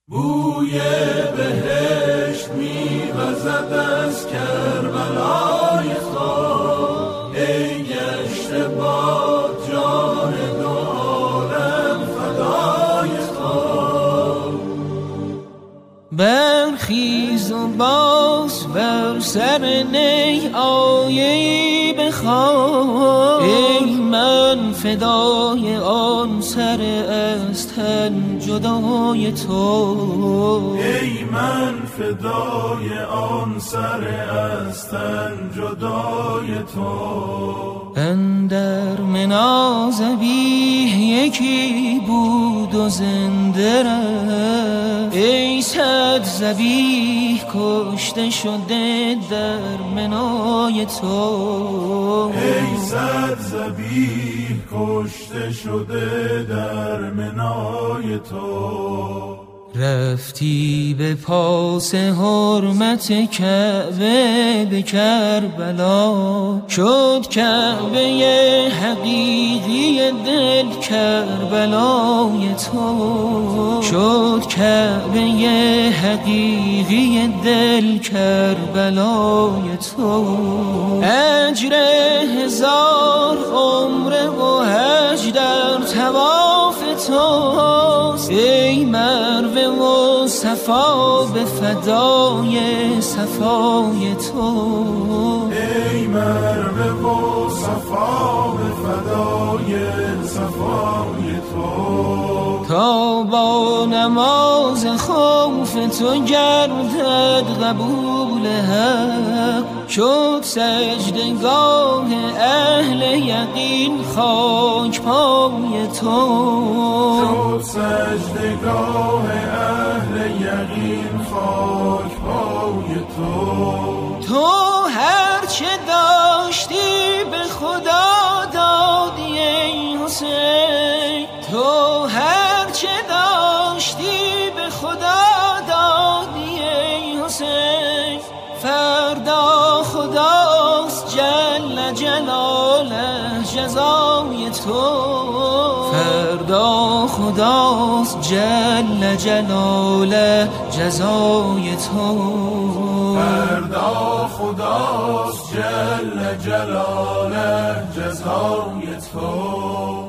بوی بهشت می‌وزد از کربلای خاک، ای گشته باد جان دو عالم فدای خاک. برخیز و باز بر سر نی آیه‌ای بخوان، ای من فدای آن سر از تن جدای تو، ای من فدای آن سر از تن جدای تو. اندر منازبیه یکی بود و زنده رفت، ای صد ذبیح کشته شده در منای تو، ای صد ذبیح کشته شده در منای تو. رفتی به پاس حرمت کعبه به کربلا، شد کعبه حقیقی دل کربلای تو، شد کعبه حقیقی دل کربلای تو. اجر 1000 عمره و حج در طواف توست، ای مروه و صفا به فدای صفای تو، ای مروه و صفا به فدای صفای تو. تا با نماز خوف تو گردد قبول حق، شد سجدگاه اهل یقین خاک پای تو، شد سجدگاه اهل یقین خاک پای تو. تو هرچه داشتی به خدا دادی ای حسین، تو هرچه داشتی به خدا دادی ای حسین. فردا خداست جل جلاله جزای تو، فردا خداست جل جلاله جزای تو، فردا خداست جل جلاله جزای تو.